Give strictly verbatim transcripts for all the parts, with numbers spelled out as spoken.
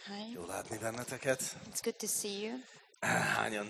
Hi. Jó látni benneteket. It's good to see you. Hányan,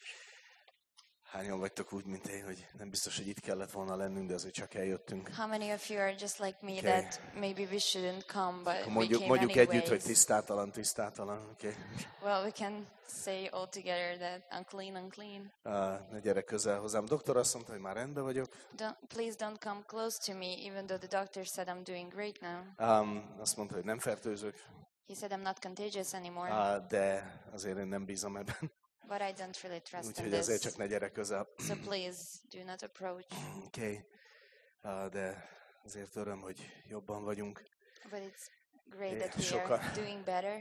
hányan vagytok úgy, mint én, hogy nem biztos, hogy itt kellett volna lennünk, de azért csak eljöttünk. How many of you are just like me Okay. that maybe we shouldn't come, but we Mondjuk, came mondjuk anyways? együtt, hogy tisztátalan, tisztátalan. Okay. Well, we can say all together that unclean, unclean. Uh, ne gyere közel hozzám. Doktor azt mondta, hogy már rendben vagyok. Don't, please don't come close to me, even though the doctor said I'm doing great now. Um, azt mondta, hogy nem fertőzök, He said I'm not contagious anymore, uh, de azért én nem bízom ebben. but I don't really trust in Úgyhogy azért this. csak ne gyere közel. So please do not approach. Okay. Uh, de azért öröm, hogy jobban vagyunk. But it's great Yeah, that we sokan. are doing better.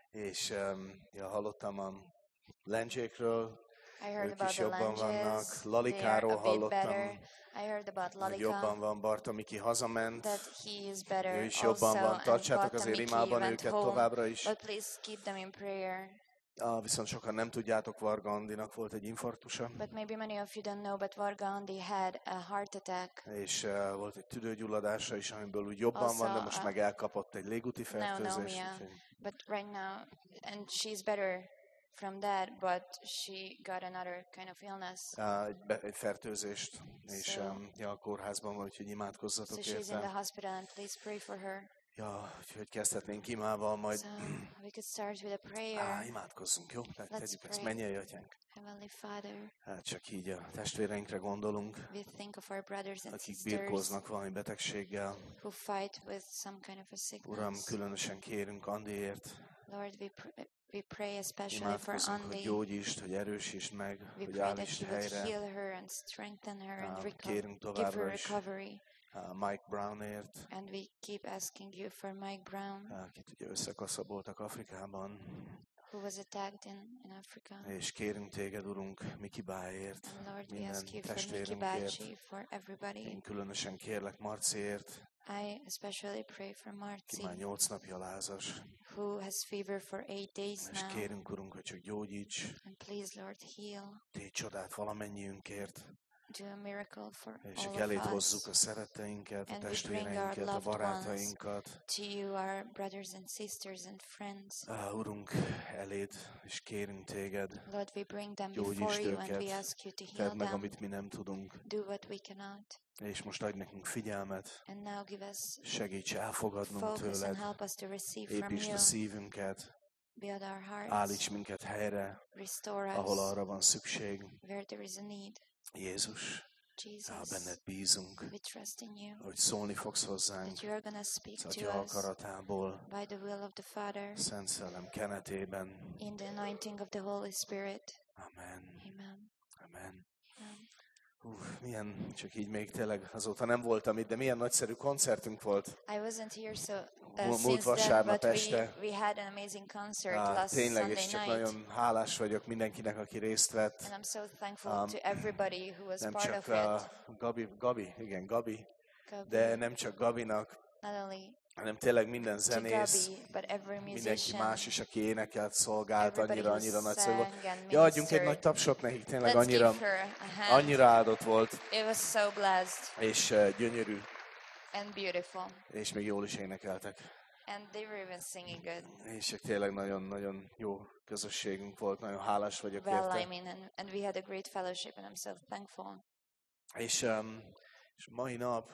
És um, ja, hallottam a lencsékről, I heard ők about is the jobban vannak. lunges. They are Lalikáról a bit hallottam, better. I heard about hogy jobban Lalika, van. Bartomiki hazament, that he is better ő is jobban also, van. and Tartsátok azért Bartomiki imában went őket home, továbbra is. but please keep them in prayer. Ah, viszont sokan nem tudjátok, Varga Andinak volt egy infarktusa, But maybe many of you don't know, but Varga Andi had a heart attack. és uh, volt egy tüdőgyulladása is, amiből úgy jobban Also, van, de most uh, meg elkapott egy légúti fertőzést. pneumonia. úgyhogy- But right now, and she's better from that, but she got another kind of illness. Uh, egy, be, egy fertőzést, és So- um, ja, a kórházban van, úgyhogy So imádkozzatok she's in the érte. hospital, and please pray for her. Ja, úgyhogy kezdhetnénk imával, majd So we could start with a Á, prayer. imádkozzunk, jó? Tehát Let's tegyük ezt, pray. menjél, atyánk. Heavenly Father, Hát csak így a testvéreinkre gondolunk, we think of our brothers and akik sisters birkóznak valami betegséggel. who fight with some kind of a Uram, sickness. különösen kérünk Andiért. Lord, we, pr- we pray especially for Imádkozunk, hogy Andi. gyógyítsd, hogy erősítsd meg, We hogy pray that állítsd you would helyre. heal her and strengthen her and Ah, reco- kérünk give továbbra her is recovery. ah, Mike Brownért, And we keep asking you for Mike Brown, akit ugye összekaszaboltak Afrikában, who was attacked in, in Africa. és kérünk téged, Urunk, Miki Báért, And Lord, we minden ask you for Miki testvérünkért. Bachi, for everybody. Én különösen kérlek Marciért, I especially pray for ki Marci, már nyolc napja lázas, who has fever for eight days és now. kérünk, Urunk, hogy csak gyógyíts, And please, Lord, heal. tégy csodát valamennyiünkért, Do a miracle for és all csak of elét us. hozzuk a szeretteinket, a And we bring our testvéreinket, a loved barátainkat. To you, our brothers and sisters and friends. Ah, Urunk, eléd, és kérünk téged, Lord, we bring them gyógyítsd before you and we őket, ask you to heal tedd meg, them. amit mi nem tudunk, Do what we cannot. és most adj nekünk figyelmet, And now give us segíts elfogadnunk focus and tőled, help us to receive from építsd you. a szívünket, Build our hearts. állíts minket helyre, Restore ahol us arra van szükség. where there is a need. Jézus, ah, Jesus, benned bízunk, we trust in you. hogy szólni fogsz hozzánk That you are going to speak az to Atya us akaratából, by the will of the Father, Szent Szellem kenetében. in the anointing of the Holy Spirit. Amen. Amen. Amen. Amen. Hú, milyen, csak így még tényleg azóta nem voltam itt, de milyen nagyszerű koncertünk volt. I wasn't here so Múlt uh, since then, vasárnap but este. we, we had an amazing concert Á, last tényleg, és Sunday csak night. nagyon hálás vagyok mindenkinek, aki részt vett. And I'm so thankful Um, to everybody who was Nem part csak of a it. Gabi, Gabi, igen, Gabi, Gabi, de nem csak Gabinak, not only hanem tényleg minden to zenész, Gabi, but every mindenki musician, más is, aki énekelt, szolgált, everybody annyira, who annyira nagyszerű volt. sang and Ja, adjunk egy nagy ministered. tapsot nekik, tényleg Let's annyira, give her a hand. annyira áldott volt, It was so blessed és uh, gyönyörű, and beautiful. és még jól is énekeltek. And they were even singing good. És tényleg nagyon-nagyon jó közösségünk volt, nagyon hálás vagyok Well, I érte. mean, and, and we had a great fellowship, and I'm so thankful. És, um, és mai nap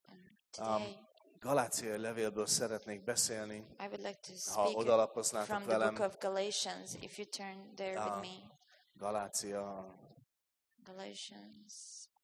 Today, Galáciai levélből szeretnék beszélni, I would like to ha speak odalapoznátok from the velem. book of Galatians, if you turn there Ah. with me. Galácia, Galatians.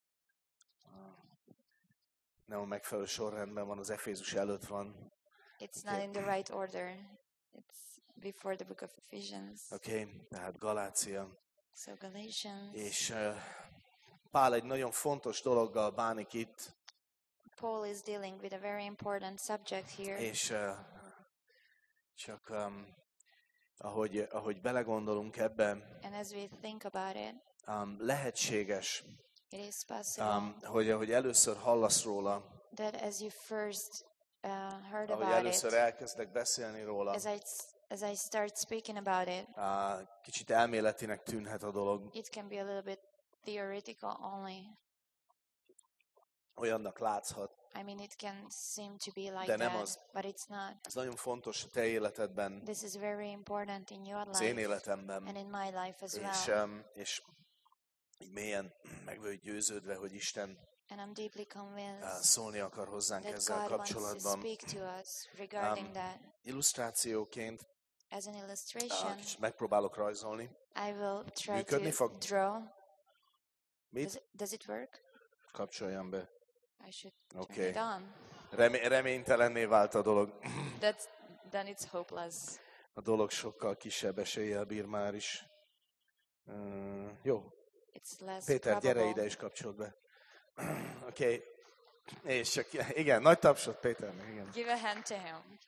nem a megfelelő sorrendben van, az Efézus előtt van. It's not in the right order. It's before the book of Ephesians. Oké, okay, tehát Galácia. So Galatians. És uh, Pál egy nagyon fontos dologgal bánik itt, Paul is dealing with a very important subject here. és uh, csak um, ahogy, ahogy belegondolunk ebbe, And as we think about it, um, lehetséges, it is possible um, hogy ahogy először hallasz róla, that as you first uh, heard ahogy about először it, elkezdek beszélni róla, as I, as I start speaking about it, uh, kicsit elméletinek tűnhet a dolog, it can be a little bit theoretical only. olyannak látszhat, I mean, it can seem to be like de nem that, az. but it's not. Ez nagyon fontos a te életedben, This is very important in your az én life életemben. and in my life as És, well. um, és így mélyen meg vagyok győződve, hogy Isten And I'm deeply uh, convinced szólni akar hozzánk that ezzel God wants to kapcsolatban. speak to us regarding Um, that. Illusztrációként As an uh, illustration, kicsit megpróbálok rajzolni. I will try Működni to fog? draw. Mit? Does it, does it work? Kapcsoljam be. I should Oké. turn it on. Remé- reménytelenné vált a dolog. That's, then it's hopeless. A dolog sokkal kisebb eséllyel bír már is. Uh, jó. It's less Péter, gyere probable. ide és kapcsold be. Oké. Okay. És csak, igen, nagy tapsot Péternek, igen. Give a hand to him.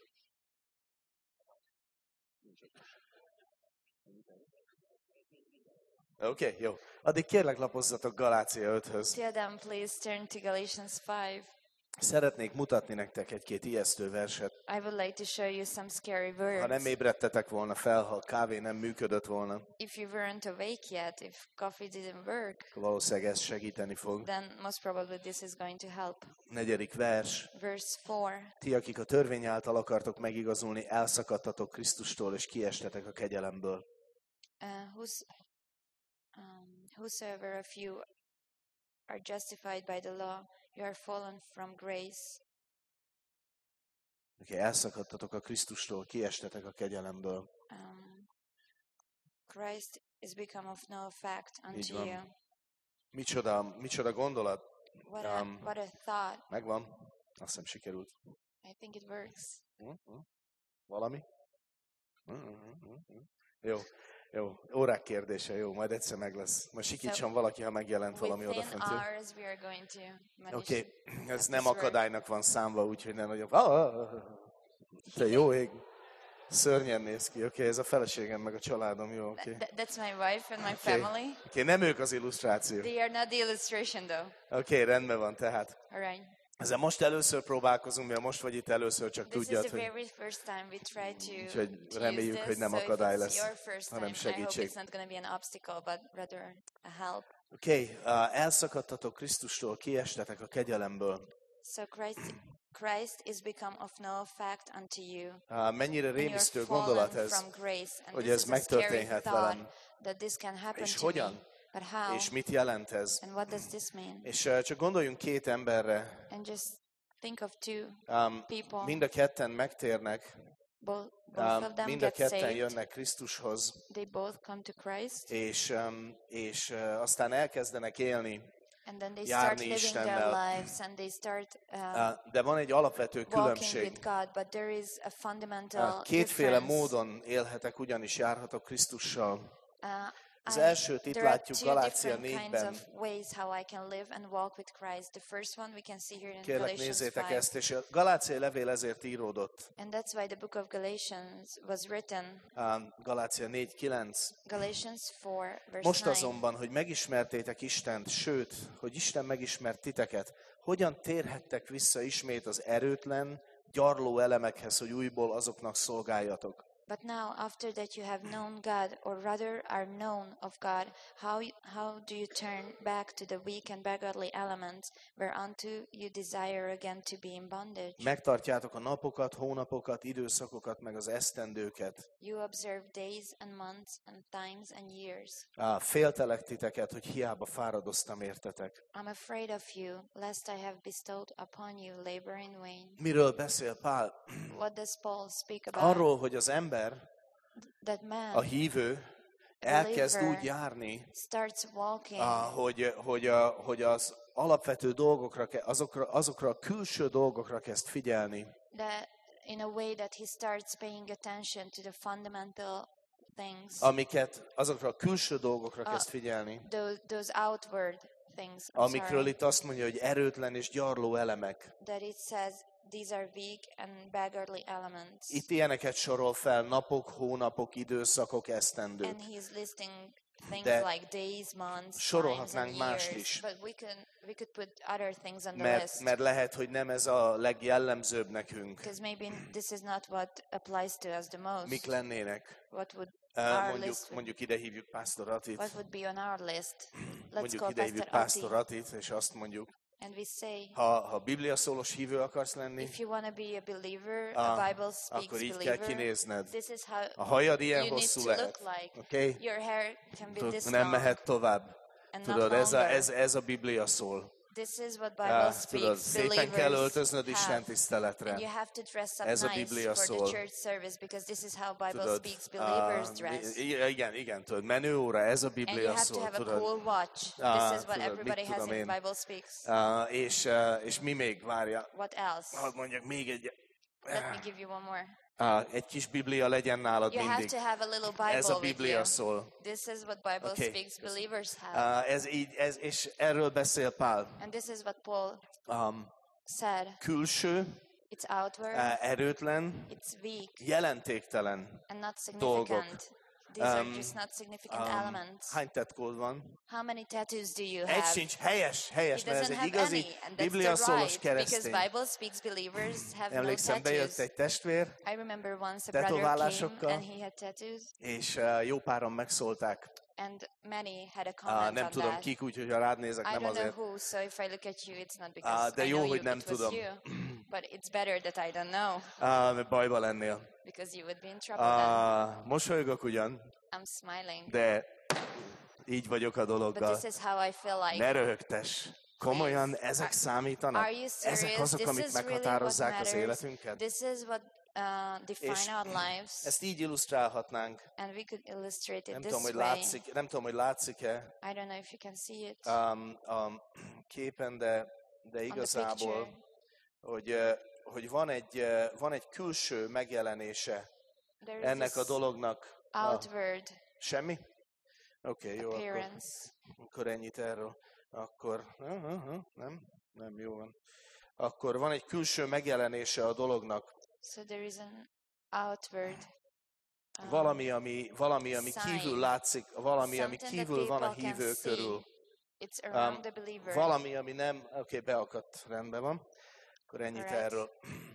Oké, okay, jó. Addig kérlek lapozzatok Galácia öthöz. Till then, please turn to Galatians five. Szeretnék mutatni nektek egy-két ijesztő verset. I would like to show you some scary Ha nem words. ébredtetek volna fel, ha a kávé nem működött volna, If you weren't awake yet, if coffee didn't work, akkor valószínűleg ez segíteni fog. then most probably this is going to help. Negyedik vers. Verse four. Ti, akik a törvény által akartok megigazulni, elszakadtatok Krisztustól, és kiestetek a kegyelemből. Uh, whos, um, whosoever of you are justified by the law, you are fallen from grace. Oké, okay, elszakadtatok a Krisztustól, kiestetek a kegyelemből. Um, Christ is become of no effect Így unto van. you. Micsoda, micsoda gondolat. What a, Um, what a thought. Megvan? Azt hiszem sikerült. I think it works. Uh-huh. Valami? Uh-huh. Jó, jó. Órák kérdése, jó, majd egyszer meg lesz. Most sikítson valaki, ha megjelent valami Within odafent. jó? hours we are going to manage. Oké, okay. Ez this nem work. akadálynak van számva, úgyhogy nem nagyobb. Ah, ah, ah. Te jó ég. Szörnyen néz ki. Oké, okay, ez a feleségem meg a családom, jó, oké. Okay. Th- that's my wife and my Oké, family. okay. okay, nem ők az illusztráció. They are not the illustration though. Oké, okay, rendben van, tehát. All right. Ezzel most először próbálkozunk, mivel most vagy itt először, csak This is tudjad, the hogy very first time we try to, Úgyhogy to reméljük, use hogy this. nem So if akadály it's lesz, your first time, hanem I hope segítség. it's not going to be an obstacle, but rather a help. Oké, okay, uh, elszakadtatok Krisztustól, kiestetek a kegyelemből. So Christ, Christ is become of no effect unto you. Uh, mennyire And you are rémisztő fallen gondolat ez, from grace. And hogy this ez is a scary megtörténhet thought velem. that this can happen És to me. hogyan? But how? És mit jelent ez? And what does this mean? És uh, csak gondoljunk két emberre. And just think of two Um, people. mind a ketten megtérnek, Both, both um, of them mind a get ketten saved. jönnek Krisztushoz, They both come to Christ. és, um, és uh, aztán elkezdenek élni. And then they járni start living their Istennel. lives and they start uh, Uh, de van egy alapvető walking különbség. with God, but there is a fundamental Uh, kétféle difference. módon élhetek, ugyanis járhatok Krisztussal. Uh, Az I- elsőt itt there are látjuk two Galácia different kinds négyben. of ways how I can live and walk with Christ. The first one we can see here in Kérlek, Galatians nézzétek five. ezt, és a Galáciai levél ezért íródott. And that's why the book of Galatians was written. Um, Galácia négy kilenc. Galatians four, verse Most nine. azonban, hogy megismertétek Istent, sőt, hogy Isten megismert titeket, hogyan térhettek vissza ismét az erőtlen, gyarló elemekhez, hogy újból azoknak szolgáljatok? But now, after that you have known God, or rather are known of God, how how do you turn back to the weak and beggarly elements, whereunto you desire again to be in bondage? Megtartjátok a napokat, hónapokat, időszakokat, meg az esztendőket. You observe days and months and times and years. Á, féltelek titeket, hogy hiába fáradoztam értetek. I'm afraid of you, lest I have bestowed upon you labor in vain. Miről beszél Pál? What does Paul speak about? Arról, hogy az ember, That man a hívő elkezd believer úgy járni, starts walking, ah, hogy, hogy, a, hogy az alapvető dolgokra, ke- azokra, azokra a külső dolgokra kezd figyelni, that in a way that he starts paying attention to the fundamental things, amiket, azokra a külső dolgokra Ah. kezd figyelni, those, those outward things, I'm amikről sorry, itt azt mondja, hogy erőtlen és gyarló elemek. that it says these are weak and beggarly elements. Itt ilyeneket sorol fel, napok, hónapok, időszakok, esztendők. And he's listing things De like days, months, times sorolhatnánk and mást years, is. but we can we could put other things on the Mert, list. mert lehet, hogy nem ez a legjellemzőbb nekünk. Because maybe this is not what applies to us the most. Mik lennének? What would Uh, our mondjuk, list would, mondjuk ide hívjuk Pásztor Atit. what would be on our list? Let's Mondjuk call ide hívjuk Pastor Pásztor Ati Atit, és azt mondjuk, And we say, Ha, ha bibliaszólós hívő akarsz lenni, if you want to be a believer, Ah, a Bible speaks akkor így kell believer, kinézned. this is how A hajad ilyen you need hosszú to lehet. look like. Okay? Your hair can be this Nem long mehet tovább. and not Tudod, ez a, longer. ez, ez a Biblia szól. This is what Bible Ah, speaks. tudod, szépen Believers kell öltöznöd have. Isten tiszteletre. And you have to dress up Ez a nice Biblia for szól. the church service because this is how Bible Tudod, speaks. Believers ah, dress. i- igen, igen, tudod, menőóra, ez a And you Biblia have to szól, have a tudod. cool watch. Ah, This is what tudod, everybody mit has tudom in én. Bible speaks. Ah, és, ah, és mi még, várja, What else? hadd mondjak még egy, Let me give you one more. ah, egy kis Biblia legyen nálad You have mindig. to have a little Ez Bible a with Biblia you. szól. This is what Bible Okay. speaks. Believers have. Ah, ez így, ez, és erről beszél Pál. And this is what Paul Um, said. külső, It's outward. ah, erőtlen, It's weak jelentéktelen. and not dolgok. significant. These are Um, just not significant Um, elements. hány tetkód van? How many tattoos do you Egy have? sincs, helyes, helyes, He mert ez doesn't egy have igazi any, and that's Biblia the szólos right, because keresztény. Bible speaks believers have no Emlékszem, bejött tattoos. egy testvér, I remember once a brother came tetoválásokkal, and he had tattoos, és uh, jó páran megszólták. and many had a Uh, comment nem on tudom that. kik, úgyhogy ha rád nézek, I nem don't know azért. who, so if I look at you, it's not because Ah, de I jó, know hogy you, nem it was tudom. you. But it's better that I don't know, Uh, mert bajba lennél. because you would be in trouble then. Uh, mosolygok ugyan, I'm smiling. de így vagyok a But dologgal. this is how I feel like. Ne röhögtess. Komolyan ezek számítanak? Are you Ezek serious? azok, This amik is really what meghatározzák az matters. életünket? This is what uh, És define our lives. ezt így illusztrálhatnánk. And we could illustrate it Nem this tudom, hogy way. látszik, nem tudom, hogy látszik-e I don't know if you can see it um, a képen, de, de on the igazából, picture. hogy, uh, hogy van, egy, uh, van egy külső megjelenése There is ennek a this dolognak. A, outward semmi? Oké, okay, jó, akkor, appearance. akkor ennyit erről. Akkor, uh, uh, uh, nem? Nem, jó van. Akkor van egy külső megjelenése a dolognak. So there is an outward um, Valami, ami, valami, ami sign. kívül látszik, valami, ami Something that kívül van a people can hívő see. körül. It's around Um, the believer. Valami, ami nem... Oké, okay, beakadt, rendben van. Akkor ennyit Alright. erről.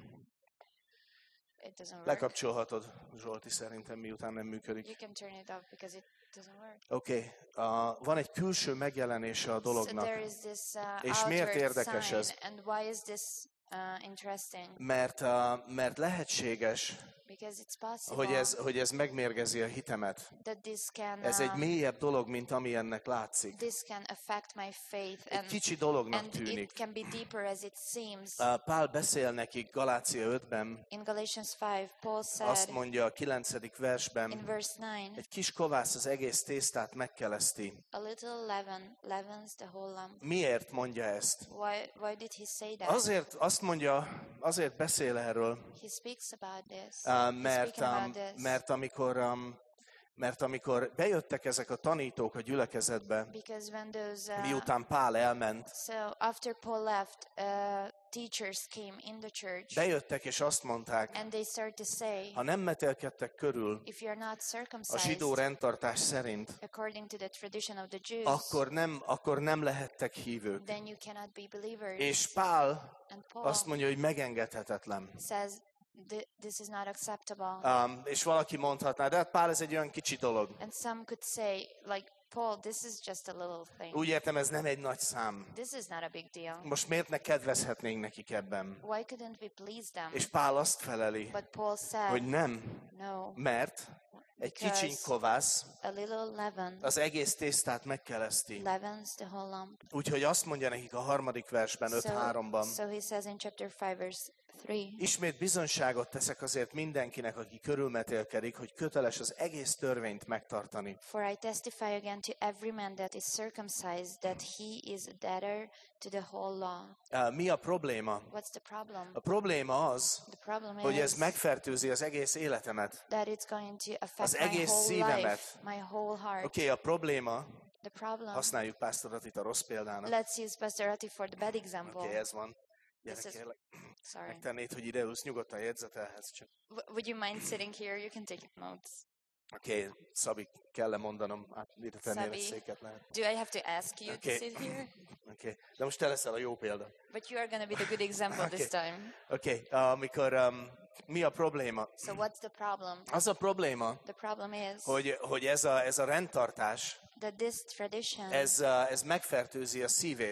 It doesn't work. Lekapcsolhatod, Zsolti, szerintem, miután nem működik. You can turn it off because it doesn't work. Oké, okay. uh, van egy külső megjelenése a So dolognak. there is this uh, És miért outward érdekes sign. ez? And why is this uh, interesting? Mert, uh, mert lehetséges, Because it's possible hogy ez, hogy ez megmérgezi a hitemet. that this can Ez egy um, mélyebb dolog, mint ami ennek látszik. this can affect my faith, Egy and kicsi dolognak and tűnik. it can be deeper as it seems. Uh, Pál beszél nekik Galácia ötben, In Galatians five, Paul azt said mondja a kilencedik in versben, verse nine, egy kis kovász az egész tésztát megkeleszti. a little leaven leavens the whole lump. Miért mondja ezt? Why why did he say that? Azért azt mondja, azért beszél erről, He speaks about this. uh, He's mert, speaking about um, this. mert amikor um, mert amikor bejöttek ezek a tanítók a gyülekezetbe, Because when those uh, miután Pál elment, so after Paul left, uh, teachers came in the church bejöttek és azt mondták, and they started to say, ha nem metélkedtek körül if you're not a circumcised zsidó rendtartás szerint, according to the tradition of the Jews, akkor nem, akkor nem lehettek hívők. then you cannot be believers. És Pál And Paul azt mondja, hogy megengedhetetlen. says "Th- this is not acceptable. Um, és valaki mondhatná, de hát Pál, ez egy olyan kicsi dolog. And some could say, like, Paul, this is just a little thing. Úgy értem, ez nem egy nagy szám. This is not a big deal. Most miért ne kedvezhetnénk nekik ebben? Why couldn't we please them? És Pál azt feleli, But Paul said, hogy nem, no, mert egy kicsiny Because- kovász a little leaven az egész tésztát megkeleszti. leavens the whole lump. Úgyhogy azt mondja nekik a harmadik versben, öt háromban, so he says in chapter five, verse three, ismét bizonyságot teszek azért mindenkinek, aki körülmetélkedik, hogy köteles az egész törvényt megtartani. for I testify again to every man that is circumcised that he is a debtor to the whole law. Uh, Mi a probléma? What's the problem? A probléma az, The problem hogy ez is megfertőzi az egész életemet. that it's going to affect Az my egész whole szívemet. life, my whole heart. Oké, okay, a probléma, The problem, használjuk pásztorat itt a rossz példának. let's use Pastor Ati for the bad example. Oké, okay, ez van. Gyere, This is- kérlek, Sorry. megtennéd, hogy ide ülsz nyugodtan jegyzetelhez. Csak. W- would you mind sitting here? You can take notes. Oké, okay, Szabi, kell-e mondanom, hát ide tennél egy Szabi. széket lehet. Do I have to ask you Okay. to sit here? Oké, okay. De most te leszel a jó példa. But you are going to be the good example this time. Oké, okay. amikor um, mi a probléma? So what's the problem? Az a probléma, The problem is hogy, hogy ez, a, ez a rendtartás, that this tradition ez, uh, ez megfertőzi a szívét.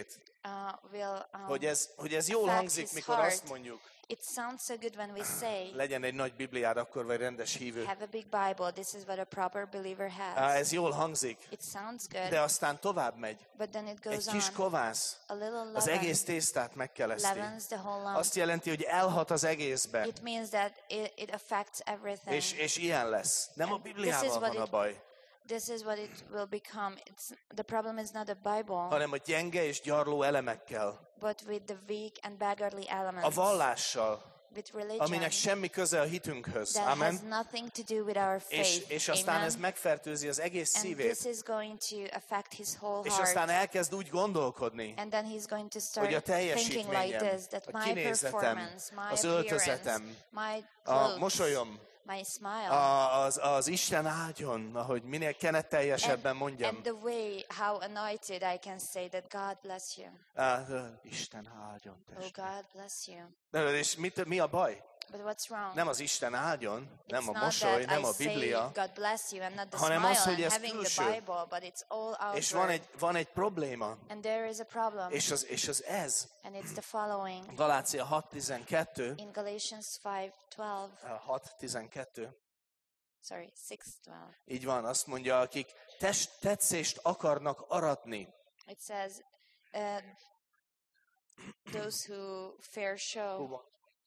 uh, will um, Hogy ez, hogy ez jól affect hangzik, his mikor heart. azt mondjuk, It sounds so good when we say, legyen egy nagy Bibliád akkor, vagy rendes hívő. have a big Bible, this is what a proper believer Á, has. ez jól hangzik, It sounds good, de aztán tovább megy. but then it Egy goes kis on. kovász A little az leaven egész tésztát megkeleszti. leavens the whole lump. Azt jelenti, hogy elhat az egészbe, It means that it, it affects everything. és, és ilyen lesz. Nem a And this is Bibliával what van a it- baj, This is what it will become. It's, the problem is not the Bible, hanem a gyenge és gyarló elemekkel, but with the weak and beggarly a elements, vallással, with religion aminek semmi köze a hitünkhöz. that has Amen. nothing to do with our És, faith. és aztán Amen. ez megfertőzi az egész And szívét, this is going to affect his whole és heart. aztán elkezd úgy gondolkodni, And then he's going to start hogy a thinking like teljesítményem, this, that a my kinézetem, performance, my az appearance, öltözetem, my a clothes, mosolyom, my smile, a, az, az Isten áldjon, ahogy minél kenetteljesebben and, mondjam. and the way how anointed I can say that God bless you. Á, Isten áldjon, Oh, testvérem. God bless you. De, és mit, mi a baj? But what's wrong? Nem az Isten áldjon, nem It's a not mosoly, that nem I a say Biblia, God bless you and not the hanem smile az, hogy and ez having külső. the Bible, but it's all és van outward. egy, van egy probléma, And there is a problem, és az, és az ez. and it's the following. Galácia hat tizenkettő, In Galatians five twelve, hat tizenkettő, sorry, six twelve, így van, azt mondja, akik test, tetszést akarnak aratni, it says, uh, those who fair show,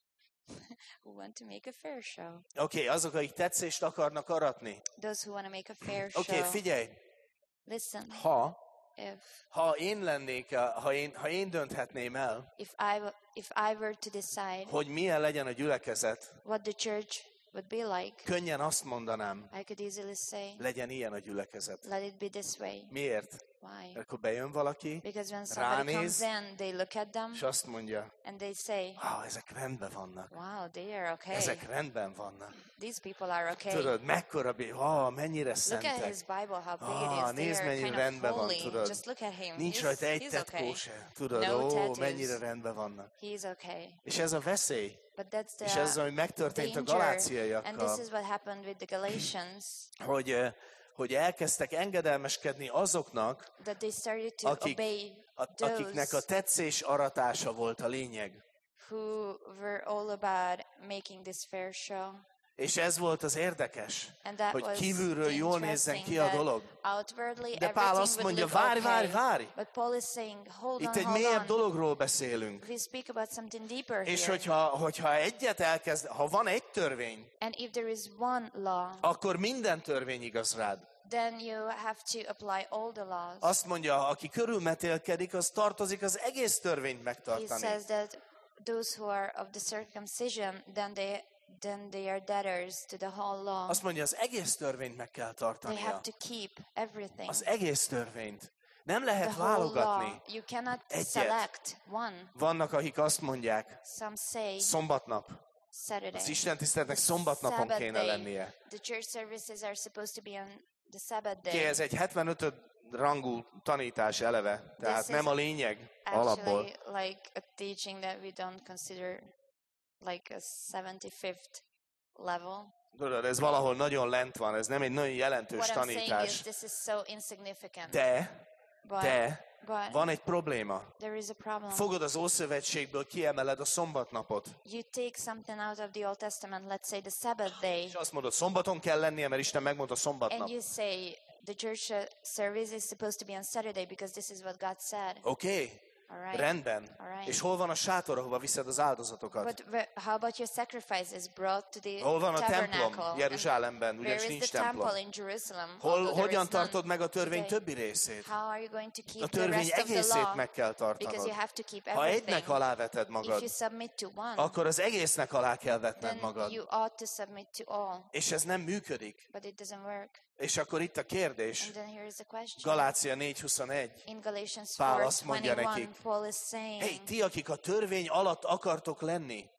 who want to make a fair show. Oké, okay, azok, akik tetszést akarnak aratni. Those who want to make a fair Oké, okay, show. figyelj, Listen, ha, if ha én lennék, a- ha én, ha én dönthetném el, if I w- if I were to decide hogy milyen legyen a gyülekezet, what the church would be like, könnyen azt mondanám, I could easily say, legyen ilyen a gyülekezet. let it be this way. Miért? Why? Mert akkor bejön valaki, Because when somebody ránéz, comes in, they look at them és azt mondja, and they say, ah, ezek rendben vannak. wow, they are okay. Ezek rendben vannak. These people are okay. Tudod, mekkora, bi- ah, mennyire Look at szentek. his Bible, how big Ah, it is. They nézd, are mennyire kind of rendben van, holy. tudod. Just look at him. Nincs He's, rajta egy he's tetkó okay. se. Tudod, No ó, tattoos. mennyire rendben vannak. He's okay. És ez a veszély. But that's the És ez az, ami megtörtént a danger. And this galáciaiakkal, is what happened with the Galatians, hogy, eh, hogy elkezdtek engedelmeskedni azoknak, that they started to akik, obey a, akiknek a those tetszés aratása volt a lényeg. who were all about making this fair show. És ez volt az érdekes, And that hogy was kívülről jól nézzen interesting ki a that dolog. outwardly De Pál everything azt would mondja, look várj, okay. várj, várj! But Paul is saying, hold Itt on, egy hold mélyebb on. dologról beszélünk. We speak about something deeper És here. hogyha, hogyha egyet elkezd, ha van egy törvény, And if there is one law, akkor minden törvény igaz rád. then you have to apply all the laws. Azt mondja, aki körülmetélkedik, az tartozik az egész törvényt He megtartani. says that those who are of the circumcision, then they then they are debtors to the whole law. Azt mondja, az egész törvényt meg kell They have tartania. to keep everything. Az egész törvényt. Nem The lehet whole law. válogatni. You cannot Egyet. select one. Vannak, akik azt mondják, Some say szombatnap. Saturday. Az Isten tiszteletnek szombatnapon Sabbath kéne day. lennie. The church services are supposed to be on the Sabbath Ki, day. ez egy hetvenötös rangú tanítás eleve, tehát This nem is a lényeg alapból. Actually, like a teaching that we don't consider like a seventy-fifth level. Tudod, ez valahol nagyon lent van, ez nem egy nagyon jelentős What I'm saying is tanítás. this is so insignificant. De, but de but van egy probléma. there is a problem. Fogod az Ószövetségből, kiemeled a szombatnapot. You take something out of the Old Testament, let's say the Sabbath day, És azt mondod, szombaton kell lennie, mert Isten megmondta szombatnap. and you say the church uh, service is supposed to be on Saturday because this is what God said. Oké, okay, All right. rendben. Alright. És hol van a sátor, ahova viszed az áldozatokat? But where, how about your sacrifices brought to the Hol van a templom tabernacle? Jeruzsálemben, And where ugyanis is nincs the temple templom. in Jerusalem? Hol, although there hogyan is none tartod meg a törvény today? többi részét? How are you going to keep A the törvény rest of the egészét law? meg kell Because you tartanod. have to keep Ha everything. egynek aláveted If you magad, submit to one, akkor az egésznek alá kell vetned then magad. you ought to submit to all. És ez nem működik. But it doesn't work. És akkor itt a kérdés, And then here is the question. Galácia négy huszonegy. In Galatians Pál four azt mondja twenty-one, nekik, Paul is saying, Hey, ti, akik a törvény alatt akartok lenni,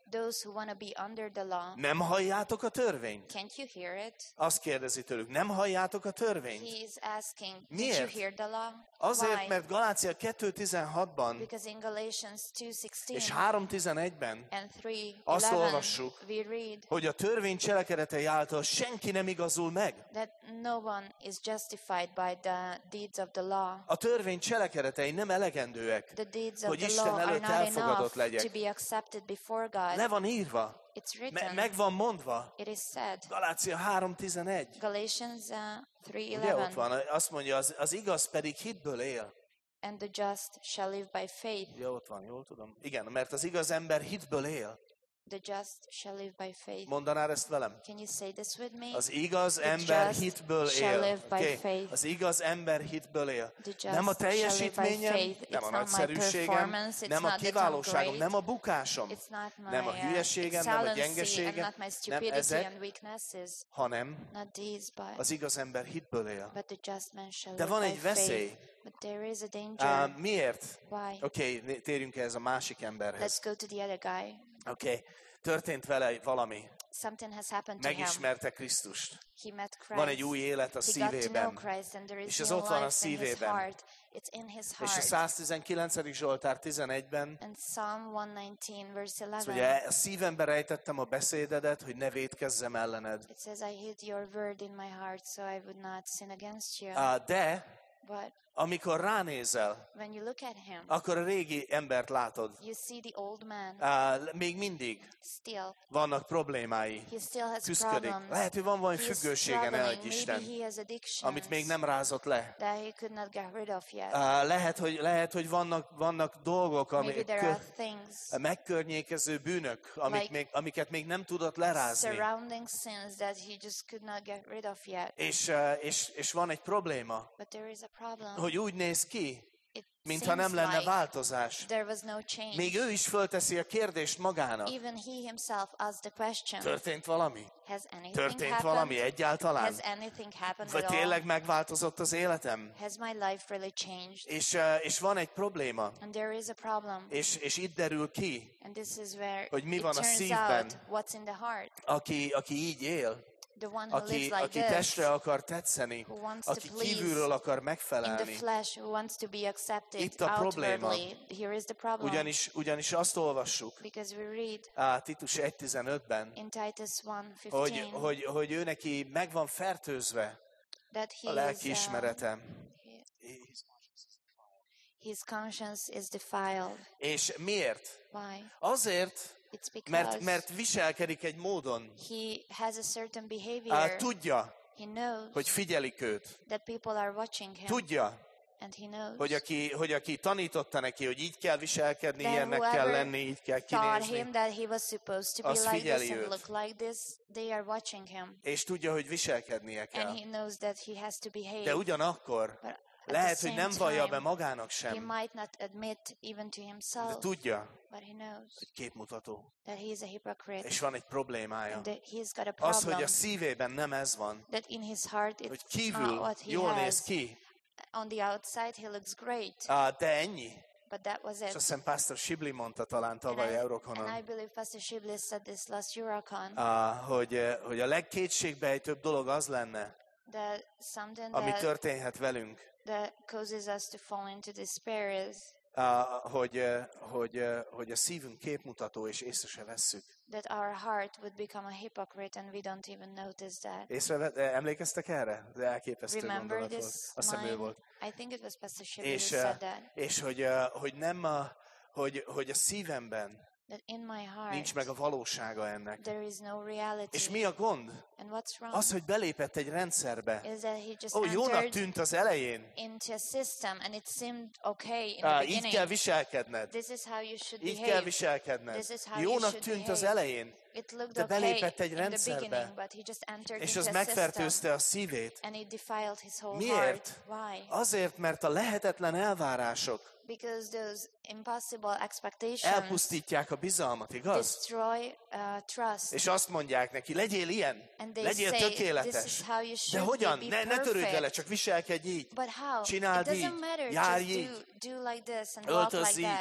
Those who want to be under the law, Nem halljátok a törvényt? can't you hear it? Azt kérdezi tőlük, nem halljátok a törvényt? He is asking, did you Miért? hear the law? Azért, Why? mert Galácia kettő tizenhatban Because in Galatians two sixteen és három tizenegyben and three azt eleven olvassuk, we read hogy a törvény cselekedetei által senki nem igazul meg. that no one is justified by the deeds of the law. A törvény cselekedetei nem elegendőek, The deeds of hogy the Isten law are előtt not elfogadott enough legyek. to be accepted before God. Le van írva, It's me- written, meg van mondva. it is said. Galácia három tizenegy. Galatians uh, three Ugye ott eleven, van, azt mondja, az, az igaz pedig hitből él. and the just shall live by faith. Ugye ott van, jól tudom? Igen, mert az igaz ember hitből él. The just shall live by faith. Mondanád ezt velem? Can you say this with me? Az igaz The ember just hitből shall él. live by Okay? faith. Az igaz ember hitből él. The just Nem a shall live by teljesítményem, faith. nem a It's not my nagyszerűségem, performance, it's nem a not that I'm kiválóságom, great. nem a bukásom, It's not my nem a uh, hülyeségem, nem a excellency and gyengeségem, not my nem stupidity ezek, and weaknesses. hanem Not these, but, az igaz ember hitből él. but the just man shall De live van by egy veszély. faith. But there is a danger. Uh, miért? Why? Oké, okay, térjünk ehhez a másik emberhez. Let's go to the other guy. Oké, okay. Történt vele valami. Something has happened to him. Megismerte Krisztust. He met Christ. Van egy új élet a He got to know szívében. Christ, and there is És ez new ott van a life in his szívében. heart. It's in his És a heart. száztizenkilencedik Zsoltár tizenegyben And Psalm one nineteen, verse azt eleven, mondja, a szívembe rejtettem a beszédedet, hogy ne vétkezzem ellened. it says, I hid your word in my heart so I would not sin against you. Uh, de But amikor ránézel, when you look at him, akkor a régi embert látod. you see the old man Uh, még mindig still. vannak problémái. He still has Küszködik. problems. Lehet, hogy van valami He is függősége, ne struggling. adj Maybe Isten, he has addictions amit még nem rázott le. that he could not get rid of yet. Uh, lehet, hogy, lehet, hogy vannak, vannak dolgok, Maybe amik there are things, megkörnyékező bűnök, amik Like- még, amiket még nem tudott lerázni. surrounding sins that he just could not get rid of yet. És, uh, és, és van egy probléma, But there is a problem. hogy úgy néz ki, It mintha seems nem lenne like változás. there was no change. Még ő is fölteszi a kérdést magának. Even he himself asked the question, Történt valami? has anything Történt happened? valami egyáltalán? Has anything happened Vagy at all? tényleg megváltozott az életem? Has my life really changed? És, uh, és van egy probléma, And there is a problem. és, és itt derül ki, And this is where hogy mi it van a turns szívben. out what's in the heart. aki, aki így él, The one who aki, lives like aki this, testre akar tetszeni, who wants to aki please kívülről akar in the megfelelni. flesh, who wants to be accepted Itt a probléma. outwardly. Here is the problem. Ugyanis, ugyanis azt olvassuk Because we read á, Titus egy tizenötben, in Titus one hogy, fifteen hogy, hogy ő neki meg van fertőzve that a his, lelki uh, ismerete. his conscience is defiled. És miért? Why? Azért, It's because mert, mert viselkedik egy módon. he has a certain Á, behavior. tudja, He knows hogy figyelik őt. that people are watching him. Tudja, And he knows hogy aki, hogy aki tanította neki, hogy így kell viselkedni, that ilyennek kell whoever lenni, így kell taught kinézni. him that he was supposed to be Az like figyeli this and őt. look like this, they are watching him. És tudja, hogy viselkednie kell. And he knows that he has to behave. De ugyanakkor But at lehet, the hogy same nem vallja be time, magának he sem, might not admit even to de himself, tudja, but he knows hogy képmutató. that he is a hypocrite. És van egy problémája. And that he's got a Az, hogy problem a szívében nem ez van, that in his heart hogy it's not kívül what he jól néz has. ki, On the outside he looks great, á, de ennyi. but that was És azt it. hiszem Pastor Shibli mondta talán And tavaly I, and I Euroconon, believe Pastor Shibley said this last Eurocon, á, hogy, eh, hogy a legkétségbejtőbb dolog az lenne, that something ami that, történhet velünk, that causes us to fall into despair is á, hogy, eh, hogy, eh, hogy a szívünk képmutató, és észre se vesszük. that our heart would become a hypocrite and we don't even notice that. Észrevet, eh, emlékeztek erre? De elképesztő Remember gondolat this volt. Azt hiszem ő line? volt. I think it was Pastor Shibley who És, said eh, that. és hogy, eh, hogy nem a, hogy, hogy a szívemben That in my heart nincs meg a valósága ennek. there is no reality. És mi a gond? And what's wrong Az, hogy belépett egy rendszerbe. is that he just Ó, jónak entered tűnt az elején. into a system and it seemed okay in Á, the így beginning. kell viselkedned. This is how you should Így kell behave. viselkedned. This is how you Jónak should tűnt az behave. elején, It looked de okay belépett egy in the rendszerbe, beginning, but he just entered és into az a system megfertőzte a szívét. and it defiled his whole Miért? heart. Why? Azért, mert a lehetetlen elvárások Because those impossible expectations elpusztítják a bizalmat, igaz? destroy uh, trust. És azt mondják neki, legyél ilyen, And they legyél say, this tökéletes. is how you De should hogyan? be, Ne, be ne törődj vele, perfect. csak viselkedj így. But how? Csináld It így, doesn't matter. járj Just így, do, do like this and walk öltözz like így. that.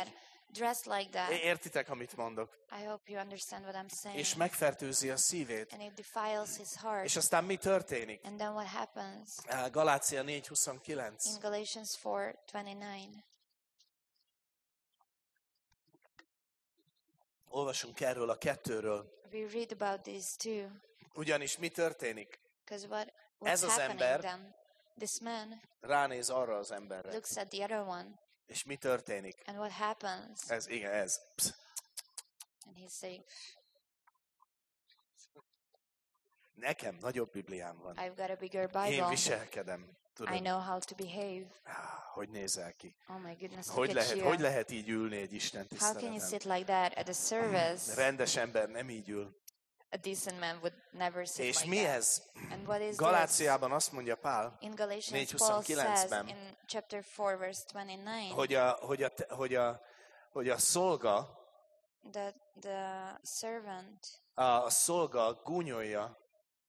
dress like that. Értitek, amit mondok? I hope you understand what I'm saying. És megfertőzi a szívét. And it defiles his heart. És aztán mi történik? And then what happens? Galácia négy huszonkilenc. In Galatians four twenty-nine. Olvasunk erről a kettőről. We read about these two. Ugyanis mi történik? Because what what's Ez az happening ember then? This man ránéz arra az emberre. looks at the other one. És mi történik? And what happens? Ez, igen, ez. Psz. And he's saying, Nekem nagyobb Bibliám van. I've got a bigger Én Bible. viselkedem. Tudod, I know how to behave. hogy nézel ki? Oh my goodness, look Hogy at lehet, you. hogy lehet így ülni egy Isten How can you tiszteleten? sit like that at a service? Rendes ember nem így ül. A decent man would never sit És like mi that. ez? And what is this? Galáciában azt mondja Pál, In Galatians, négy Paul says huszonkilencben, in chapter four, verse twenty-nine, hogy a, hogy a, hogy a, hogy a szolga, that the servant a, a szolga gúnyolja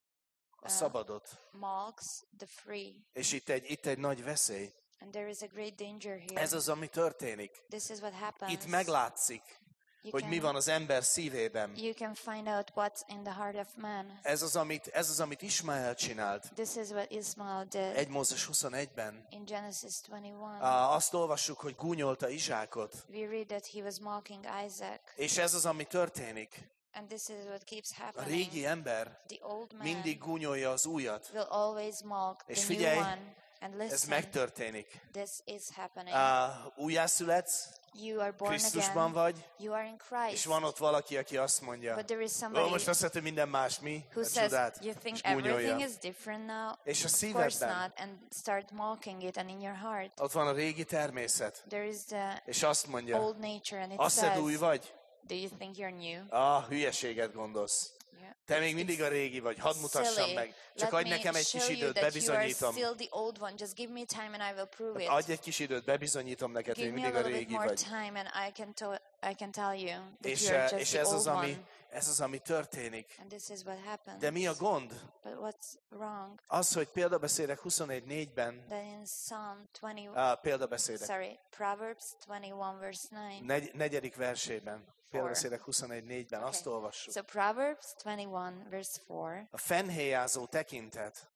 a szabadot. mocks the free. És itt egy, itt egy nagy veszély. And there is a great danger here. Ez az, ami történik. This is what happens. Itt meglátszik, You hogy can, mi van az ember szívében. you can find out what's in the heart of man. Ez az, amit, ez az, amit Ismael csinált. This is what Ismael did egy Mózes huszonegyben. in Genesis twenty-one. Uh, azt olvassuk, hogy gúnyolta Izsákot. We read that he was mocking Isaac. És ez az, ami történik. And this is what keeps A happening. régi ember The old man mindig gúnyolja az újat. will always mock És the figyelj, new one. And Ez listen, megtörténik. this is happening. Uh, újjászületsz, You are born Krisztusban again. vagy, You are in és Christ. van ott valaki, aki azt mondja, But there is ó, somebody most azt mondja, hogy minden más, mi? who A says, csodát, you think és gúnyolja. everything is different now? És a Of course szívedben not. And start mocking it. And in your heart, ott van a régi természet, there is the és azt mondja, old nature. And it azt szed új says, vagy? do you think you're new? Ah, hülyeséget gondolsz. Yeah. Te még mindig a régi vagy, hadd mutassam Silly. meg. Csak Let adj me nekem egy show kis you időt, that you are bebizonyítom. still the old one. Just give me time and I will prove it. Adj egy kis időt, bebizonyítom neked, hogy Give me a mindig a little bit régi more vagy. time and I can, to- I can tell you that És, you are eh, just és the ez old az, ami, one. ez az, ami történik. And this is what happens. De mi a gond? But what's wrong? Az, hogy példabeszédek huszonegy négyben, That in Psalm twenty, ah, példabeszédek, sorry, Proverbs twenty-one verse nine. negy, negyedik versében, példabeszédek huszonegy négyben, Okay. azt olvassuk. So Proverbs twenty-one verse four. A fennhéjázó tekintet,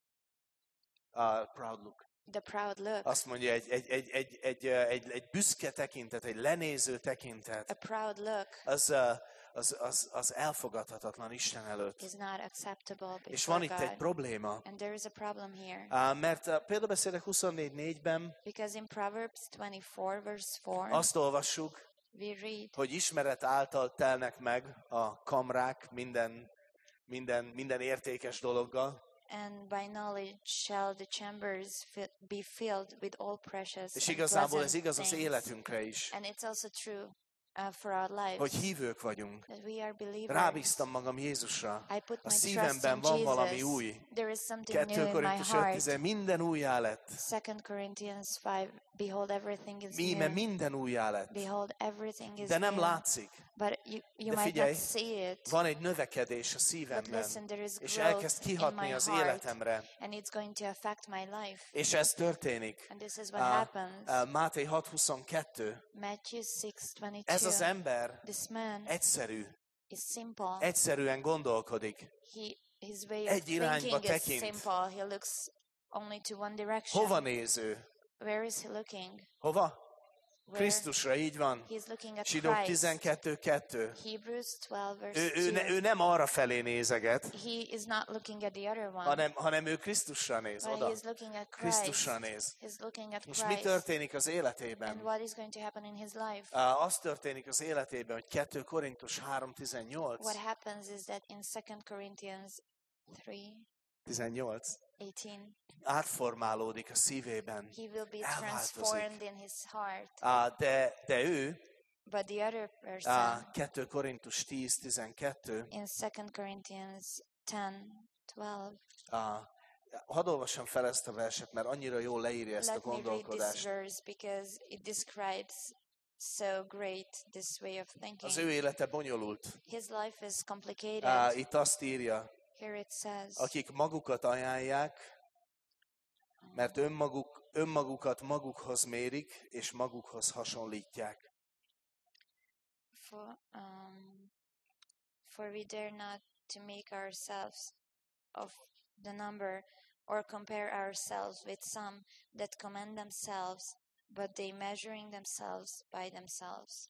a proud look, The proud look. azt mondja, egy, egy, egy, egy, egy, egy, egy büszke tekintet, egy lenéző A tekintet, proud look az, ah, az, az, az elfogadhatatlan Isten előtt. is not acceptable És van before itt egy God. probléma, And there is a problem here. Ah, mert a példabeszédek huszonnégy négyben Because in Proverbs twenty-four verse four, azt olvassuk, we read hogy ismeret által telnek meg a kamrák minden, minden, minden értékes dologgal, and by knowledge shall the chambers fi- be filled with all precious és and igazából ez pleasant igaz az things. életünkre is, And it's also true uh, for our lives. hogy hívők vagyunk. That we are believers. Rábíztam magam Jézusra. I put A my trust szívemben in van valami Jesus. új. There is something new kettő in my Korintus öt heart. tíz, minden újjá lett. Second Corinthians five, behold everything is Íme new. minden újjá lett. Behold everything is De nem new. látszik. But you, you De might figyelj, not see it. Van egy növekedés a But szívemben, listen, there is és growth elkezd in my kihatni az heart. életemre. And it's going to affect my life. És ez történik. And this is what Uh, happens. uh, Máté hat huszonkettő. Matthew six twenty-two. Ez az ember This man egyszerű, is simple. egyszerűen gondolkodik. He, his way of Egy irányba thinking is tekint. simple. He looks only to one direction. Hova néz ő? Where is he looking? Hova? Where? Krisztusra, így van. He's looking at Zsidók Christ. tizenkettő kettő. Hebrews twelve verse Ő, ő, ne, two. ő nem arra felé nézeget, He is not looking at the other one. hanem, hanem ő Krisztusra néz, but oda. he's looking at Christ. Krisztusra néz. He's looking at És mi Christ. történik az And életében? what is going to happen in his life? Uh, az történik az életében, hogy kettő Korintus három tizennyolc. What happens is that in Second Corinthians three tizennyolc. eighteen, Átformálódik a szívében. he will be Elváltozik. transformed in his heart. Uh, de, de ő, But the other person uh, kettő Korintus tíz tizenkettő. in Second Corinthians ten twelve, Uh, hadd olvassam fel ezt a verset, mert annyira jól leírja ezt a let me read this gondolkodást. verse because it describes so great this way of thinking. Az ő élete bonyolult. His life is complicated. Uh, itt azt írja, Here it says, akik magukat ajánlják, mert önmaguk, önmagukat magukhoz mérik, és magukhoz hasonlítják. For, um, for we dare not to make ourselves of the number or compare ourselves with some that commend themselves, but they measuring themselves by themselves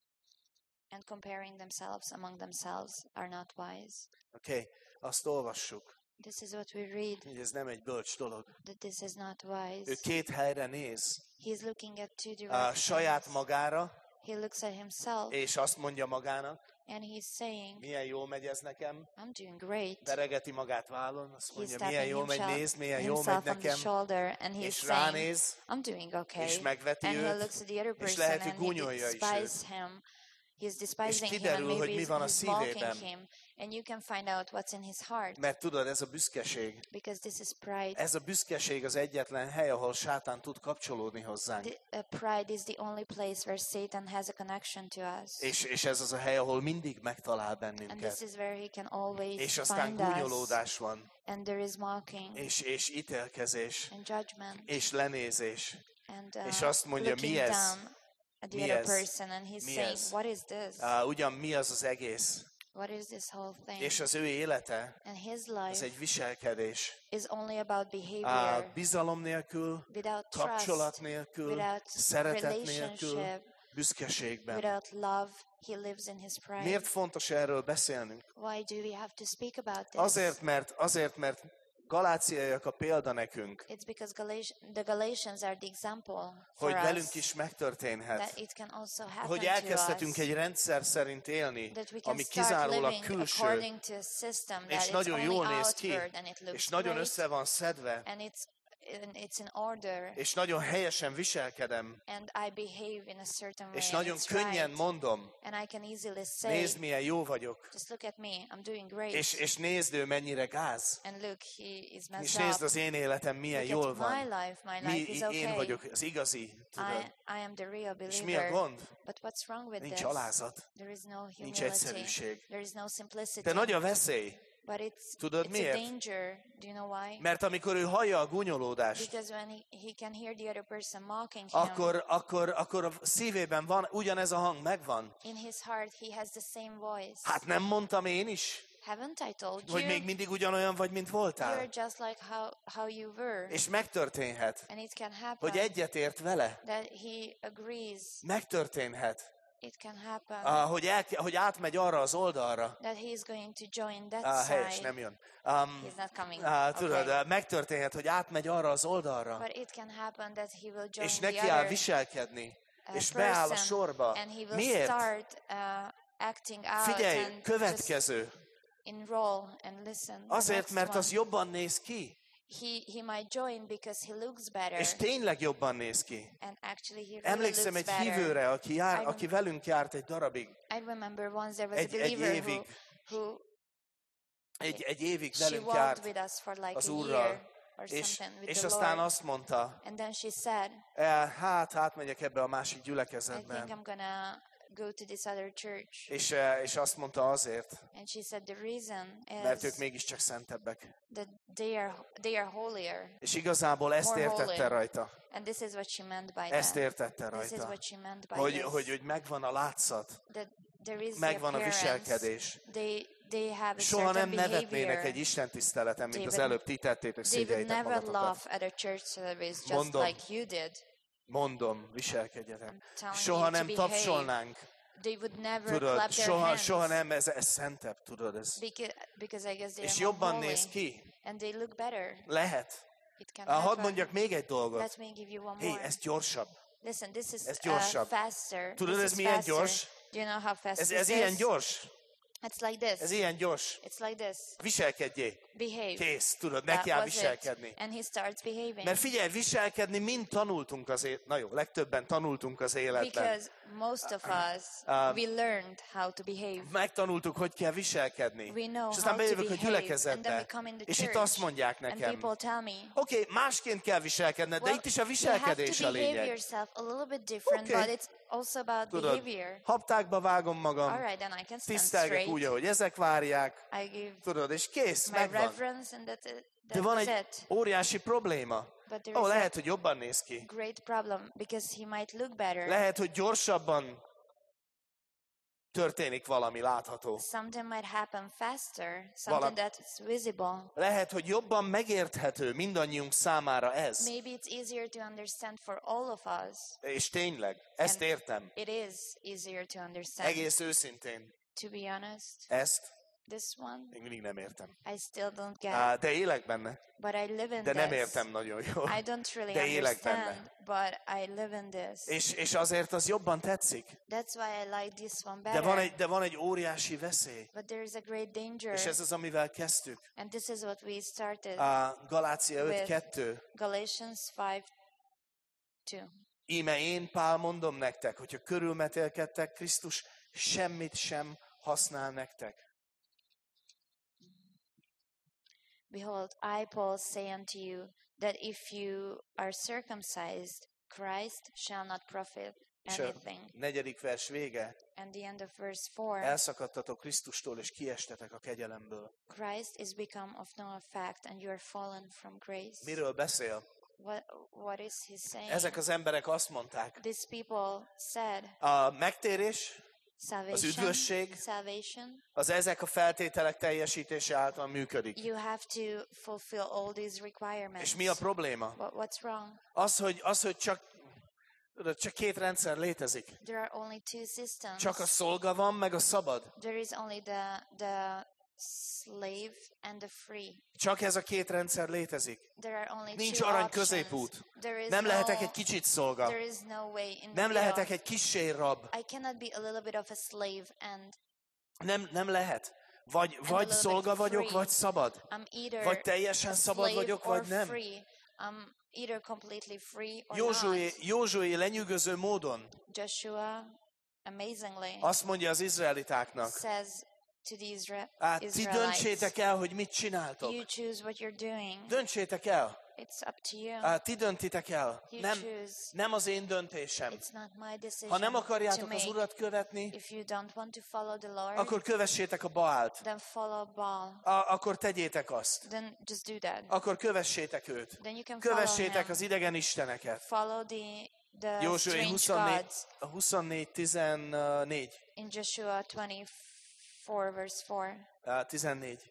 and comparing themselves among themselves are not wise. Oké, okay, azt olvassuk, This is what we read, hogy ez nem egy bölcs dolog. that this is not Ő wise. két helyre néz, He's looking at two a directions. saját magára, He looks at himself és azt mondja magának, and he's saying, milyen jól megy ez nekem, I'm doing great. peregeti magát vállon, azt He's mondja, tapping milyen jól megy, himself, nézd, milyen jól megy himself on the nekem, shoulder and he's és saying, ránéz, I'm doing okay. és megveti And he őt, looks at the other és person lehet, hogy and he gúnyolja is despises him. He's despising him and kiderül, hogy maybe mi he's, van a he's mocking szívében. him. And you can find out what's in his heart. Mert tudod, ez a büszkeség. Because this is pride. Ez a büszkeség az egyetlen hely, ahol sátán tud kapcsolódni hozzánk. The, uh, pride is the only place where Satan has a connection to us. És, és ez az a hely, ahol mindig megtalál And bennünket. this is where he can always És aztán find us. gúnyolódás van, And there is mocking és, és ítélkezés, and judgment. és lenézés. And uh, És azt mondja, looking mi ez? down at the Mi other ez? person and he's Mi saying, ez? what is this? Uh, ugyan mi az az egész? What is this whole thing? És az ő élete, And his az life egy viselkedés. is only about Uh, behavior, bizalom nélkül, without trust, kapcsolat nélkül, without szeretet nélkül, relationship, büszkeségben. without love. He lives in his pride. Miért fontos erről beszélnünk? Why do we have to speak about this? Azért, mert, azért, mert galáciaiak a példa nekünk, It's because Galati- the Galatians are the example for hogy velünk us is megtörténhet. that it can also happen Hogy to elkezdhetünk us. egy rendszer szerint élni, That we can ami start kizárólag living külső, according to a system that és it's nagyon only jól néz ki, outward and it looks és nagyon great össze van szedve, and it's and it's in order és nagyon helyesen viselkedem, and I behave in a certain way és and nagyon it's könnyen right mondom, and I can easily say, nézd, milyen jó vagyok, just look at me, I'm doing great és, és nézd, ő mennyire gáz, and look, he is és messed nézd up. az én életem milyen Look jól at my van. life, my Mi, life is én okay. vagyok az igazi, tudod. I, I am the real És mi a believer. gond? But what's wrong with Nincs this? alázat, There is no nincs humility. egyszerűség. There is no simplicity. De nagy a veszély, But it's, Tudod it's miért? a danger. Do you know why? mert amikor ő hallja a gúnyolódást, Because when he, he can hear the other person mocking him, akkor, akkor, akkor a szívében van, ugyanez a hang megvan. in his heart he has the same voice. Hát nem mondtam én is, Haven't I told hogy you? még mindig ugyanolyan vagy, mint voltál. You're just like how, how you were. És megtörténhet, And it can happen hogy egyetért vele. that he agrees. Megtörténhet, It can happen ah, hogy, el, hogy átmegy arra az oldalra. that he is going to join that Ah, helyes, side. nem jön. Um, He's not coming. ah, tudod, Okay. ah, megtörténhet, hogy átmegy arra az oldalra, But it can happen that he will join és the neki áll other viselkedni, uh, és beáll a person, sorba. and he will Miért? start uh, acting out Figyelj, and just következő. enroll and listen. The Azért, next mert one. az jobban néz ki, He, he might join because he looks better. és tényleg jobban néz ki. And actually he really Emlékszem looks egy better. hívőre, aki, jár, I rem- aki velünk járt egy darabig, I remember once there was Egy- a egy believer évig. who, who egy, egy évig she velünk walked járt, with us for like az a Úrral, year or és, something with és the aztán Lord. azt mondta, And then she said, "Eh, hát átmegyek ebbe a másik I think gyülekezetbe. I'm gonna go to this other church. És, eh, és azt mondta azért, And she said the reason mert is ők mégiscsak szentebbek. that they are they are holier. És igazából ezt More értette holy. rajta. And this is what she meant by Ezt that. értette This is rajta. what she meant by Hogy, this. hogy, hogy megvan a látszat, That there is the megvan a appearance. viselkedés. They they have a Soha nem certain nevetnének behavior. egy Isten tiszteleten, mint They az will- előbb ti tettétek, They will szégyeljétek never magatokat. laugh at a church service just Mondom. like you did. Mondom, viselkedjetek. I'm telling Soha you to nem behave. tapsolnánk, They would never tudod, clap their soha, hands. soha nem, ez, ez szentebb, tudod, ez. Because, because I guess they És are more jobban holy. néz ki. And they look better. Lehet. It can Ah, Hadd happen. mondjak még egy dolgot. Let me give you one Hé, more. ez gyorsabb. Listen, this is ez uh, gyorsabb. faster. Tudod, This ez is milyen faster. gyors? Do you know how fast Ez, this ez ilyen is? gyors. It's like this. Ez ilyen gyors. It's like this. Viselkedjél. Behave. Kész, tudod, That neki áll was it. viselkedni. And he starts behaving. Mert figyelj, viselkedni mind tanultunk az életben. Na jó, legtöbben tanultunk az életben. Because most of us, Um, we learned how to behave. Megtanultuk, hogy kell viselkedni. We know És aztán how to bejövök a behave. And then we gyülekezetbe. come in the És itt church. azt mondják And nekem, people tell me, oké, okay, másként kell viselkedned, de well, itt is a you have viselkedés to a behave lényeg. yourself a little bit different, Okay. but it's also about Tudod, behavior. haptákba vágom magam, All right, then I can stand tisztelgek straight. úgy, ahogy ezek várják, I give tudod, és kész, my megvan. reverence, and that, that De van was egy it. óriási probléma. But there Ó, is lehet, hogy jobban néz ki. a great problem because he might look better. Lehet, hogy gyorsabban történik valami látható. Something might happen faster, something Vala- that's visible. Lehet, hogy jobban megérthető mindannyiunk számára ez. Maybe it's easier to understand for all of us. És tényleg, ezt And értem. It is easier to understand. Egész őszintén. To be honest, Ezt this one, még mindig nem értem. I still don't get. Á, de élek benne. But I live in De nem this. értem nagyon jól. I don't really De élek benne. understand, but I live in this. És, és azért az jobban tetszik. That's why I like this one De better. van egy, de van egy óriási veszély. But there is a great danger. És ez az, amivel kezdtük. And this is what we started. A Galácia öt With- kettő. Galatians five two. Íme én, Pál, mondom nektek, hogyha körülmetélkedtek, Krisztus semmit sem használ nektek. Behold, I, Paul, say unto you, that if you are circumcised, Christ shall not profit És a anything. negyedik vers vége. And the end of verse four, Elszakadtatok Krisztustól, és kiestetek a kegyelemből. Christ is become of no effect, and you are fallen from grace. Miről beszél? What, what is he saying? Ezek az emberek azt mondták, These people said, a megtérés, salvation, üdvösség, salvation, az ezek a feltételek teljesítése által működik. you have to fulfill all these requirements. És mi a probléma? What, what's wrong? Az, hogy, az, hogy csak, tudod, csak két rendszer létezik. There are only two systems. Csak a szolga van, meg a szabad. There is only the the slave and the free. Csak ez a két rendszer létezik. There are only Nincs two arany options. középút. There is Nem no, lehetek egy kicsit szolga. There is no way in the Nem middle. lehetek egy kissé rab. I cannot be a little bit of a slave and Nem, nem lehet. Vagy, a vagy little szolga bit vagyok, free. vagy szabad. I'm either Vagy teljesen a szabad slave vagyok, or vagy nem. free. I'm either completely free or Józsué, not. Józsué lenyűgöző módon Joshua amazingly azt mondja az izraelitáknak, says to the Isra- hát ti Israelites, döntsétek el, hogy mit csináltok. you choose what you're doing. Döntsétek el. It's up to you. Hát ti döntitek el. You Nem, choose. nem az én döntésem. It's not my decision Ha nem to akarjátok az make. Urat követni, If you don't want to follow the Lord, akkor kövessétek a Baált. then follow Baal. A- akkor tegyétek azt. Then just do that. Akkor kövessétek őt. Then you can follow Kövessétek him. az idegen isteneket. Follow the the Józsué strange huszonnégy, gods huszonnégy tizennégy. in Joshua twenty-four verse four, Á, tizennégy.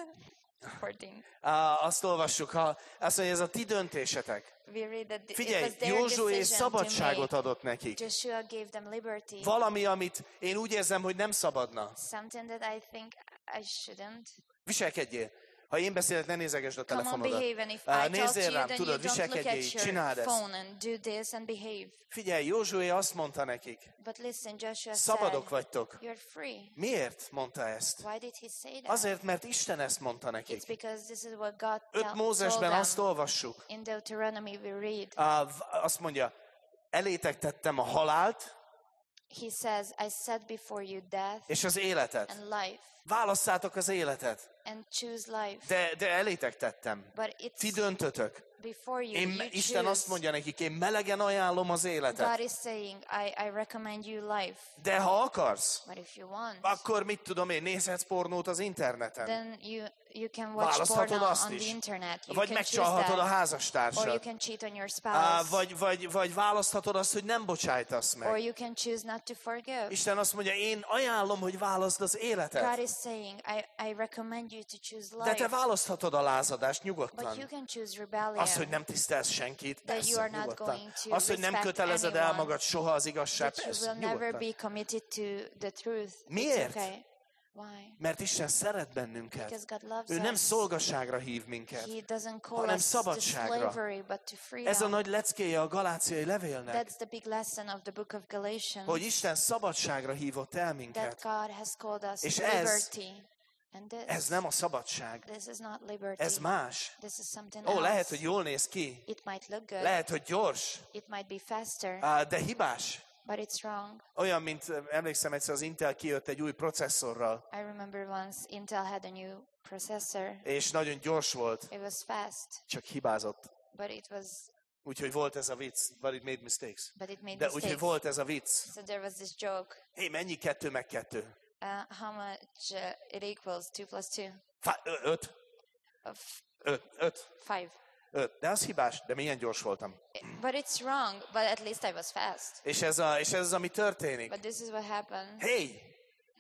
fourteen. Á, azt olvassuk, ha azt mondja, ez a ti döntésetek. We read that it Figyelj, was their Józsué decision to szabadságot make. adott nekik. Joshua gave them liberty. Valami, amit én úgy érzem, hogy nem szabadna. Something that I think I shouldn't. Viselkedjél. Ha én beszélek, ne nézegesd a Come on, telefonodat. behave. And if Á, I talk to nézzél you, rám, then you tudod, don't look viselkedjél at így, your csináld ezt. phone and do this and behave. Figyelj, Józsué azt mondta nekik, But listen, Joshua szabadok said, vagytok. you're free. Miért mondta ezt? Why did he say that? Azért, mert Isten ezt mondta It's nekik. because this is what God Öt tell- Mózesben told azt them. olvassuk. In Deuteronomy we read, Á, v- azt mondja, elétek tettem a halált he says, I set before you death és az életet. and life, Válasszátok az életet. and choose life. De, de elétek tettem. But Ti it's döntötök. before you, Én, you Isten azt choose. mondja nekik, én melegen ajánlom az God életet. is saying, I, I recommend you life. De ha akarsz, But if you want, akkor mit tudom én, nézhetsz pornót az interneten. then you, you can watch Választhatod porno azt on is. the internet. You Vagy can choose megcsalhatod a that. Or you házastársat. can cheat on your Á, spouse. vagy, vagy, vagy választhatod azt, hogy nem bocsájtasz Or meg. you can choose not to forgive. Isten azt mondja, én ajánlom, hogy válaszd az God életet. is saying, I, I recommend you to choose De te life. választhatod a lázadást But you nyugodtan. can choose rebellion. Az, hogy nem tisztelsz senkit, That you persze, are not nyugodtan. going to Az, hogy nem respect kötelezed el anyone. magad soha az igazság, That you persze, will never nyugodtan. be committed to the truth. Miért? It's okay. Why? Mert Isten szeret bennünket. Because God loves Ő nem us. szolgaságra hív minket. He doesn't call hanem us to szabadságra. slavery, but to freedom. Ez a nagy leckéje a galáciai levélnek, That's the big lesson of the book of Galatians. hogy Isten szabadságra hívott el That minket. God has called us És to ez- liberty. And this, Ez nem a szabadság, this is not liberty. ez más. This is something Ó, else. lehet, hogy jól néz ki, It might look good. lehet, hogy gyors, It might be faster. á, de hibás. But it's wrong. Olyan, mint emlékszem, egyszer az Intel kijött egy új processzorral, I remember once Intel had a new processor. és nagyon gyors volt, It was fast, csak hibázott. but it was, Úgyhogy volt ez a vicc, but it made mistakes. but it made De úgyhogy mistakes. volt ez a vicc. So there was this joke. Hé, mennyi kettő meg kettő? Uh, how much uh, it equals two plus two? Fá- ö- öt. Of Öt. Öt. five. Öt. De az hibás, de milyen gyors voltam. But it's wrong. But at least I was fast. És ez, a, és ez az, ami történik. But this is what happened. Hé,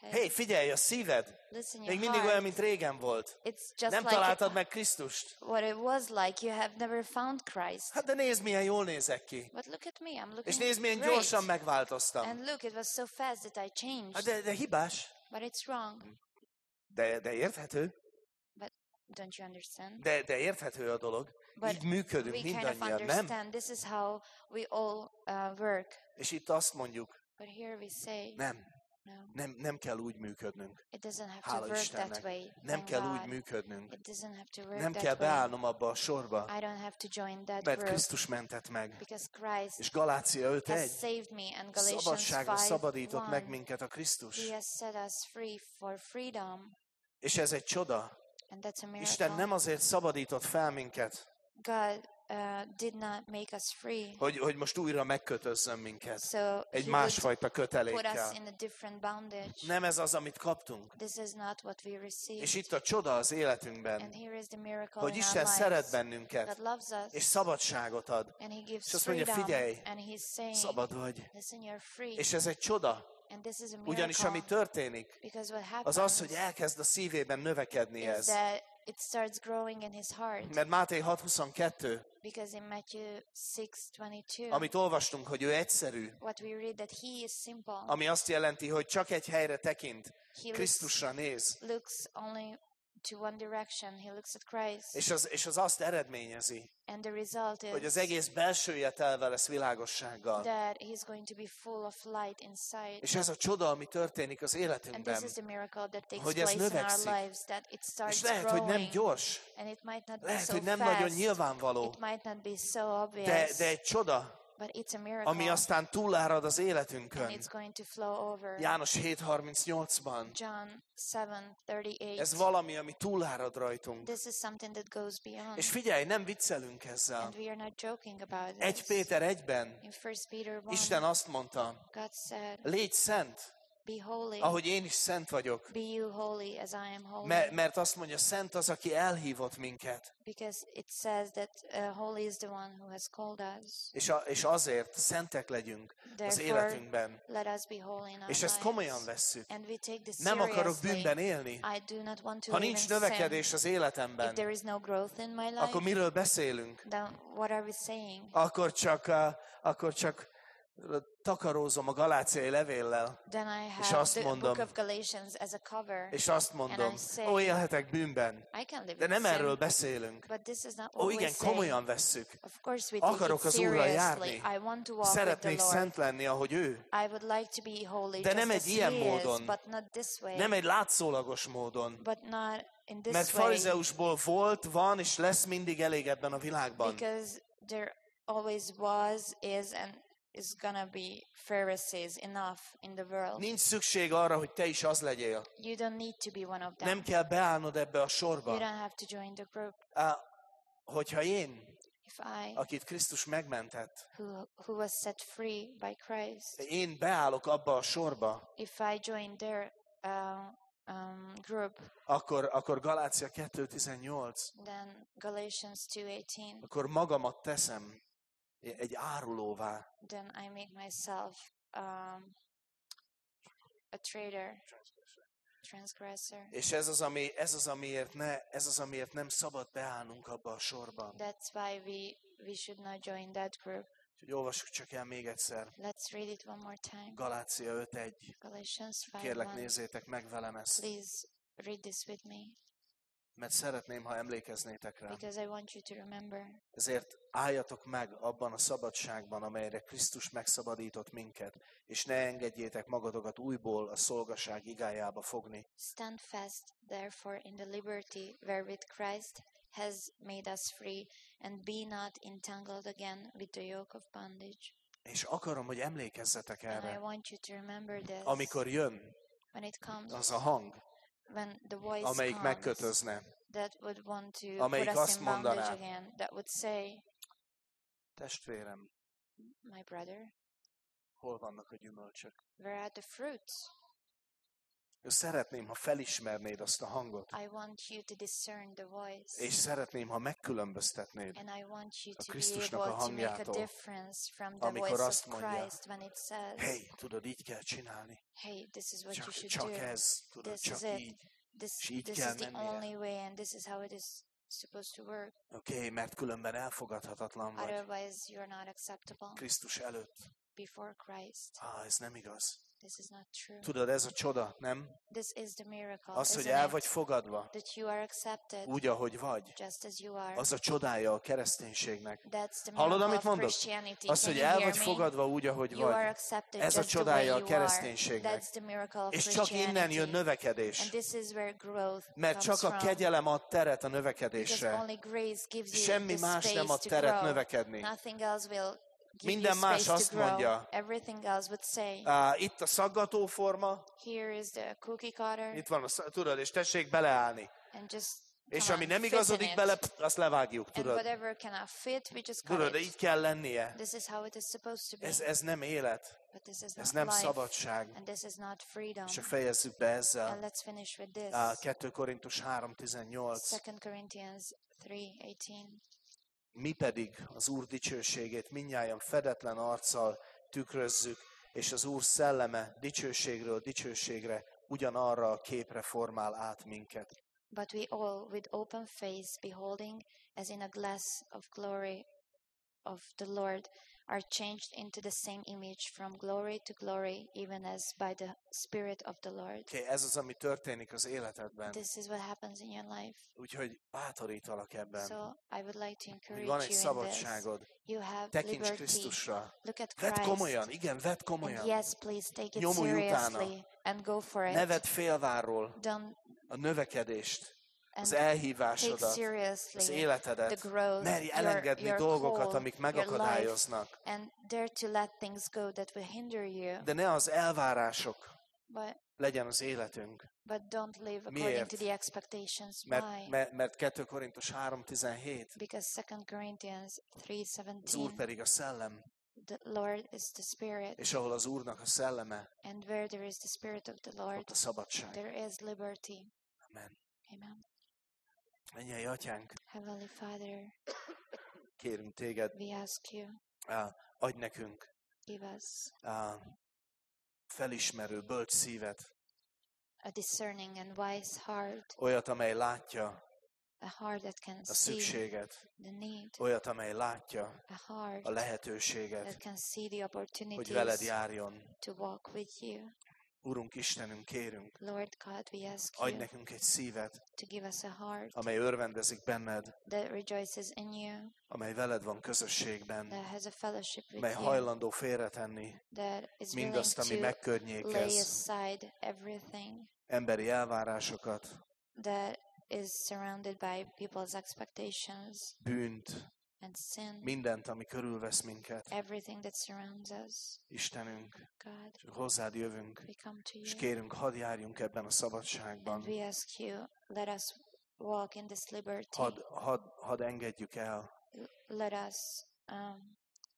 Hé, hey, figyelj, a szíved Listen, még your mindig olyan, heart, mint régen volt. it's just Nem like találtad meg Krisztust. what it was like. You have never found Christ. Hát de nézd, milyen jól nézek ki. But look at me, I'm És looking nézd, milyen great. gyorsan megváltoztam. And look, it was so fast that I changed. Hát de, de hibás. But it's wrong. De, de érthető. But don't you understand? De, de érthető a dolog. But Így működünk we kind of mindannyian, nem? understand. This is how we all uh, work. És itt azt mondjuk, But here we say, nem, no, nem, nem kell úgy működnünk. it doesn't have to Hála work Istennek. that way. Nem Thank kell úgy God. működnünk. It doesn't have to work Nem that kell way. beállnom abba a sorba, I don't have to join that mert group Krisztus mentett meg. because Christ És Galácia öt has egy. saved me, and Galatians Szabadságra five szabadított meg one, minket a Krisztus. He has set us free for freedom, És ez egy csoda. and that's a miracle. Isten nem azért szabadított fel minket, God uh, did not make us free, hogy, hogy most újra megkötözzön minket. so Egy He másfajta would put kötelékkel. us in a different bondage. Nem ez az, amit kaptunk. This is not what we received. És itt a csoda az And életünkben, here is the miracle hogy in our Isten lives. szeret bennünket, God loves us, és szabadságot ad. and He gives És azt mondja, freedom, figyelj, and He's saying, szabad vagy. listen, you're free, És ez egy csoda, and this is a ugyanis ami miracle, történik, because what az happens az, hogy elkezd a szívében növekedni is ez. that it starts growing in his heart, Mert Máté hat huszonkettő, because in Matthew six twenty-two, amit olvastunk, hogy ő egyszerű, what we read that he is simple, ami azt jelenti, hogy csak egy helyre tekint, he looks, Krisztusra néz, looks only to one direction, he looks at Christ, és az, és az azt eredményezi, and the result hogy is az egész belsője telve lesz világossággal. that he's going to be full of light inside. És ez a csoda, ami történik az And this életünkben. is the miracle that takes hogy ez place in our növekszik. lives, that it starts És lehet, hogy nem growing, gyors, and it might not be lehet, so hogy nem nagyon fast, nyilvánvaló, it might not be so de, obvious, de egy csoda, but it's a miracle, ami aztán túlárad az and életünkön. it's going to flow over. János hét harmincnyolcban. John seven thirty-eight. Ez valami, ami túlárad rajtunk. This is something that goes beyond. És figyelj, nem viccelünk ezzel. And we are not joking about this. egy Péter egyben In First Peter one, Isten azt mondta, God said, légy szent, be holy, ahogy én is szent vagyok. be you holy as I am holy. Mert, mert azt mondja, szent az, aki elhívott minket. Because it says that uh, holy is the one who has called us. És, a, és azért szentek legyünk az Therefore, életünkben. let us be holy in our És ezt lives. komolyan vesszük. And we take this Nem akarok seriously. bűnben élni. I do not want to Ha live nincs in növekedés sin. az If életemben, there is no growth in my life, akkor miről beszélünk? then what are we saying? Akkor csak, uh, akkor csak takarózom a galáciai levéllel, Then I és have azt the mondom, book of Galatians as a cover. és azt mondom, And I say, ó, élhetek bűnben. I can live De in nem sin, erről beszélünk. but this is not Ó, what igen, we say. komolyan vesszük. Of course we take Akarok it az Úrral seriously. járni. I want to walk Szeretnék with the Lord. szent lenni, ahogy ő. I would like to be holy De just nem as egy ilyen he is, módon. but not this way. Nem egy látszólagos módon. But not in this Mert way. farizeusból volt, van és lesz mindig elég ebben a világban. Because there always was, is, and is gonna be Pharisees enough in the world. Nincs szükség arra, hogy te is az legyél. You don't need to be one of them. Nem kell beállnod ebbe a You sorba. don't have to join the group. Á, hogyha én, If I, akit Krisztus megmentett, who, who was set free by Christ, én beállok abba a sorba, if I join their uh, um, group, akkor, akkor Galácia kettő tizennyolc, then Galatians two eighteen, akkor magamat teszem egy árulóvá. then I make myself um, a traitor, transgressor. És ez az, ami, ez az, amiért ne, ez az, amiért nem szabad beállnunk abba a sorba. That's why we, we should not join that group. Úgyhogy olvassuk csak el még egyszer. Let's read it one more time. Galácia öt egy. Galatians five Kérlek, one. nézzétek meg velem ezt, Please read this with me, mert szeretném, ha emlékeznétek rá. because I want you to remember. Ezért álljatok meg abban a szabadságban, amelyre Krisztus megszabadított minket, és ne engedjétek magatokat újból a szolgaság igájába fogni. Stand fast, therefore, in the liberty wherewith Christ has made us free, and be not entangled again with the yoke of bondage. És akarom, hogy emlékezzetek And I erre, want you to remember this. amikor jön When it comes, az a hang, when the voice amelyik comes, megkötözne, that would want to amelyik put us azt in bondage mondaná, again, that would say, testvérem, my brother, hol vannak a gyümölcsök? where are the fruits? Szeretném, ha felismernéd azt a hangot. I want you to discern the voice. És szeretném, ha megkülönböztetnéd And I want you a to be Krisztusnak a able to make a hangjától, difference from the amikor voice azt of mondja, Christ when it says, hey, tudod, így kell csinálni. hey, this is what you Csak, should csak do. ez, tudod, This is csak it. így. This, És így this kell is the mennie. only way and this is how it is supposed to work. Oké, okay, mert különben elfogadhatatlan vagy. Otherwise, you're not acceptable Krisztus előtt. before Christ. Ah, ez nem igaz. This is not true. Tudod, ez a csoda, nem? This is the miracle, Az, hogy isn't el it? vagy fogadva, That you are accepted úgy, ahogy vagy. just as you are. Az a csodája a kereszténységnek. That's the Hallod, miracle amit of mondok? Christianity. Az, Can hogy you el hear vagy me? fogadva úgy, ahogy You are vagy. accepted Ez a just the way csodája a you are. kereszténységnek. That's the miracle of És csak innen jön Christianity. növekedés. And this is where growth Mert comes csak a from. kegyelem ad teret a Because növekedésre. only grace gives you Semmi the más nem space ad to teret grow. növekedni. Nothing else will give Minden you más space azt to grow. mondja. Everything else would say, Uh, itt a szaggató forma, here is the cookie cutter, itt van a szag- tudod, és tessék beleállni. and just És come ami on, nem fit igazodik in bele, it. pff, azt levágjuk, And tudod. whatever cannot fit, we just cut Tudod, de it. így kell lennie. This is how it is supposed to be. Ez, ez nem élet, But this is ez not nem life. szabadság. And this is not freedom. És fejezzük be And ezzel. let's finish with this. Uh, kettő Korintus három tizennyolc. Second Corinthians three eighteen. Mi pedig az Úr dicsőségét mindnyájan fedetlen arccal tükrözzük, és az Úr szelleme dicsőségről dicsőségre ugyanarra a képre formál át minket. But we all, with open face, beholding as in a glass of glory of the Lord, are changed into the same image from glory to glory, even as by the Spirit of the Lord. Okay, ez az, ami történik az életedben. This is what happens in your life. Úgyhogy bátorítalak ebben. So I would like to Hogy encourage van egy you in this. szabadságod. You have Tekints liberty. Krisztusra. Look at Vedd Christ. komolyan, igen, vedd And komolyan. yes, please take it Nyomulj utána. seriously and go for Ne it. vedd félvárról Don't a növekedést, az and take elhívásodat, seriously az the életedet. growth, Merj your, elengedni your dolgokat, call, amik your life, megakadályoznak. and dare to let things go that will hinder you. De ne az elvárások But legyen az életünk. but don't live according Miért? to the expectations. Mert, Why? mert, mert kettő Korintus három tizenhét, Because Second Corinthians three az Úr seventeen, pedig a szellem, the Lord is the Spirit, és ahol az Úrnak a szelleme, and where there is the Spirit of the Lord, ott a szabadság. there is liberty. Amen. Amen. Mennyei Atyánk, Heavenly Father, kérünk téged, we ask you, á, adj nekünk give us á, felismerő, bölcs szívet, a discerning and wise heart, olyat, amely látja a heart that can a see szükséget, the need, olyat, amely látja a heart a lehetőséget, that can see the hogy veled opportunities járjon. to walk with you. Urunk, Istenünk, kérünk, Lord God, we ask adj you nekünk egy szívet, to give us a heart amely örvendezik benned, that rejoices in you, amely veled van közösségben, that has a fellowship amely with you, hajlandó félretenni that is willing mindazt, ami to lay megkörnyékez, aside everything emberi elvárásokat, that is surrounded by people's expectations bűnt, and sin, mindent, ami körülvesz minket. everything that surrounds us. Istenünk, God, csak hozzád jövünk, we come to és you kérünk, hadd járjunk ebben a and szabadságban. we ask you, let us walk in this liberty. Hadd had, had engedjük el Let us um,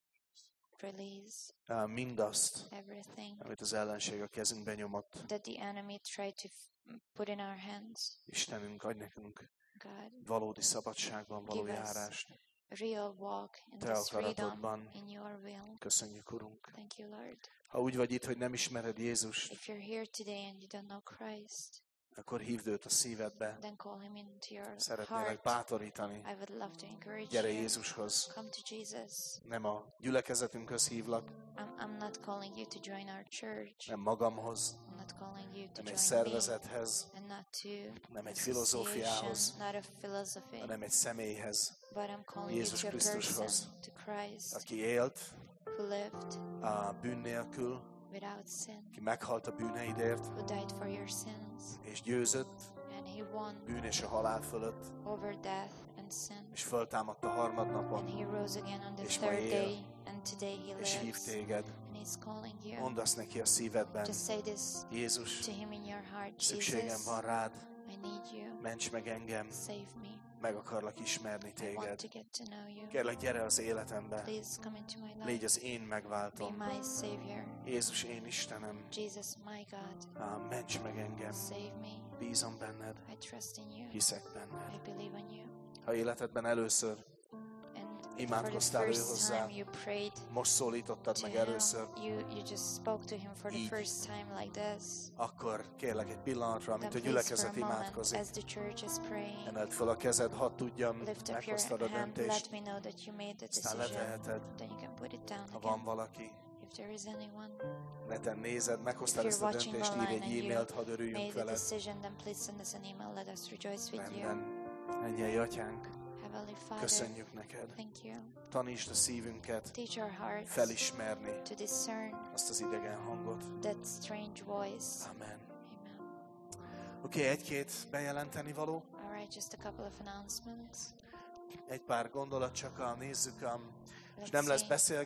release uh, mindazt, everything amit az ellenség a kezünkbe nyomott. that the enemy tried to f- put in our hands. Istenünk, adj nekünk God, valódi szabadságban való Give us járást. real walk in Te this freedom, akaratodban. in your will. Köszönjük, Urunk. Thank you, Lord. Ha úgy vagy itt, hogy nem ismered Jézust, If you're here today and you don't know Christ, akkor hívd őt a szívedbe. then call him into your Szeretnélek heart. bátorítani. I would love to encourage Gyere you. Jézushoz. Come to Jesus. Nem a gyülekezetünkhöz hívlak, I'm, I'm not calling you to join our church. nem magamhoz, I'm not calling you to nem egy join me. szervezethez, And not to nem egy association, filozófiához, not a philosophy, hanem egy személyhez, but I'm calling Jézus you to a Krisztushoz. person, to Christ, aki élt who lived a bűn nélkül, without sin, aki meghalt a bűneidért, who died for your sins, és győzött and he won bűn és a halál fölött, over death and sin, és föltámadt a harmadnapon, and he rose again on the és ma third él, day, and today he és hív lives, téged. and he's calling you. Mondd azt neki a szívedben, Just say this Jézus, to him in your heart, szükségem Jesus, van rád, I need you, ments meg engem, save me, meg akarlak ismerni I want téged. to get to know you. Kérlek, gyere az életembe. Please come into my Légy life. az én Be megváltom. my Savior. Jézus, én Istenem. Jesus, my God. Á, ments meg engem. Save me. Bízom benned. I trust in you. Hiszek benned. I believe in you. Ha életedben először And for the imádkoztál ő first hozzá, time you prayed most szólítottad to meg him, először, you, you just spoke to him for the Így. first time like this. akkor kérlek egy pillanatra, Then mint a please for a gyülekezet moment, imádkozik. as the church is praying, Emeld fel a kezed, hadd tudjam, lift up your meghoztad a hand, let döntést, me know that you made the aztán decision. leteheted, Then you can put it down ha van again. valaki. If there is anyone Neten nézed, meghoztad If ezt you're a watching döntést, írj online egy and you e-mailt, hadd örüljünk made the veled. decision, then please send us an email. Let us rejoice with you. Rendben. Mennyei Atyánk, Heavenly Father, köszönjük neked. thank you. Tanítsd a szívünket Teach our hearts felismerni to discern azt az idegen hangot. that strange voice. Amen. Amen. Oké, okay, egy-két bejelenteni való. All right, just a couple of announcements. Egy pár gondolat csak, a, nézzük, a, és Let's nem lesz see. beszélgetés.